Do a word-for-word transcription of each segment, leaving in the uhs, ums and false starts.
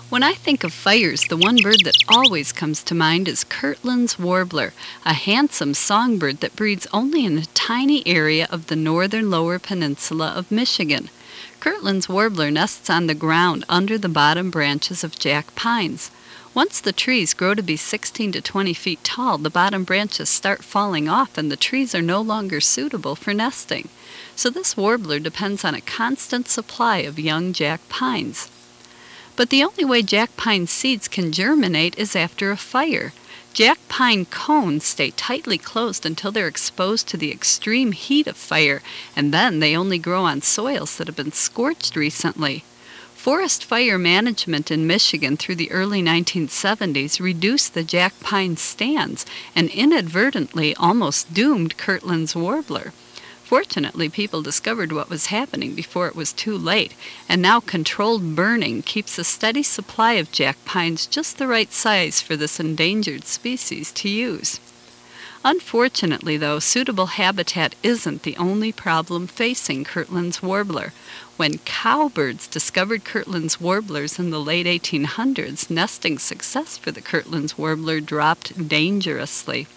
When I think of fires, the one bird that always comes to mind is Kirtland's warbler, a handsome songbird that breeds only in a tiny area of the northern lower peninsula of Michigan. Kirtland's warbler nests on the ground under the bottom branches of jack pines. Once the trees grow to be sixteen to twenty feet tall, the bottom branches start falling off and the trees are no longer suitable for nesting. So this warbler depends on a constant supply of young jack pines. But the only way jack pine seeds can germinate is after a fire. Jack pine cones stay tightly closed until they're exposed to the extreme heat of fire, and then they only grow on soils that have been scorched recently. Forest fire management in Michigan through the early nineteen seventies reduced the jack pine stands and inadvertently almost doomed Kirtland's warbler. Fortunately, people discovered what was happening before it was too late, and now controlled burning keeps a steady supply of jack pines just the right size for this endangered species to use. Unfortunately, though, suitable habitat isn't the only problem facing Kirtland's warbler. When cowbirds discovered Kirtland's warblers in the late eighteen hundreds, nesting success for the Kirtland's warbler dropped dangerously.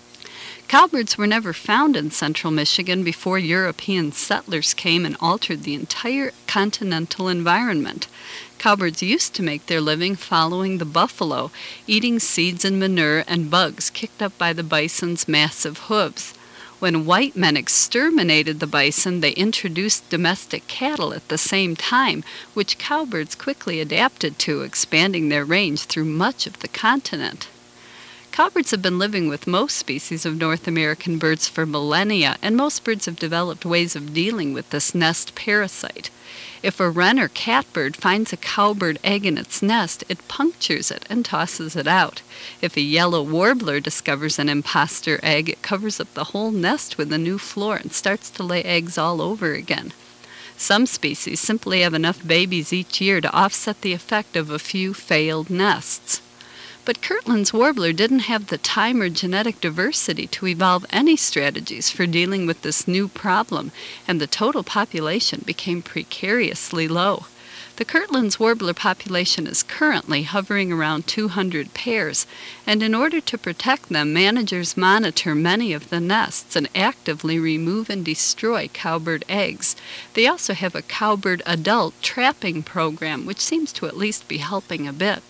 Cowbirds were never found in central Michigan before European settlers came and altered the entire continental environment. Cowbirds used to make their living following the buffalo, eating seeds and manure and bugs kicked up by the bison's massive hooves. When white men exterminated the bison, they introduced domestic cattle at the same time, which cowbirds quickly adapted to, expanding their range through much of the continent. Cowbirds have been living with most species of North American birds for millennia, and most birds have developed ways of dealing with this nest parasite. If a wren or catbird finds a cowbird egg in its nest, it punctures it and tosses it out. If a yellow warbler discovers an imposter egg, it covers up the whole nest with a new floor and starts to lay eggs all over again. Some species simply have enough babies each year to offset the effect of a few failed nests. But Kirtland's warbler didn't have the time or genetic diversity to evolve any strategies for dealing with this new problem, and the total population became precariously low. The Kirtland's warbler population is currently hovering around two hundred pairs, and in order to protect them, managers monitor many of the nests and actively remove and destroy cowbird eggs. They also have a cowbird adult trapping program, which seems to at least be helping a bit.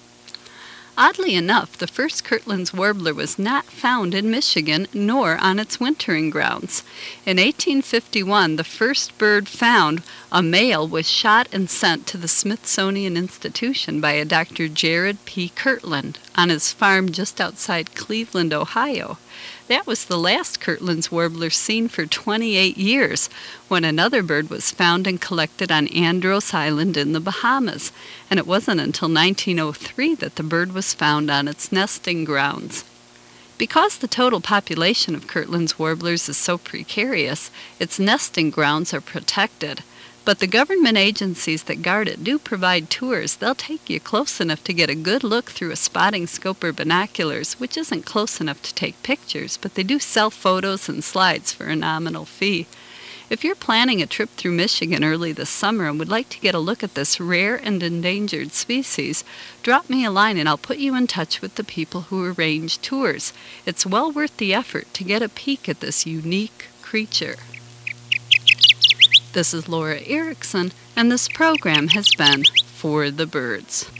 Oddly enough, the first Kirtland's warbler was not found in Michigan, nor on its wintering grounds. In eighteen fifty-one, the first bird found, a male, was shot and sent to the Smithsonian Institution by a Doctor Jared P. Kirtland on his farm just outside Cleveland, Ohio. That was the last Kirtland's warbler seen for twenty-eight years, when another bird was found and collected on Andros Island in the Bahamas, and it wasn't until nineteen oh three that the bird was found on its nesting grounds. Because the total population of Kirtland's warblers is so precarious, its nesting grounds are protected. But the government agencies that guard it do provide tours. They'll take you close enough to get a good look through a spotting scope or binoculars, which isn't close enough to take pictures, but they do sell photos and slides for a nominal fee. If you're planning a trip through Michigan early this summer and would like to get a look at this rare and endangered species, drop me a line and I'll put you in touch with the people who arrange tours. It's well worth the effort to get a peek at this unique creature. This is Laura Erickson, and this program has been For the Birds.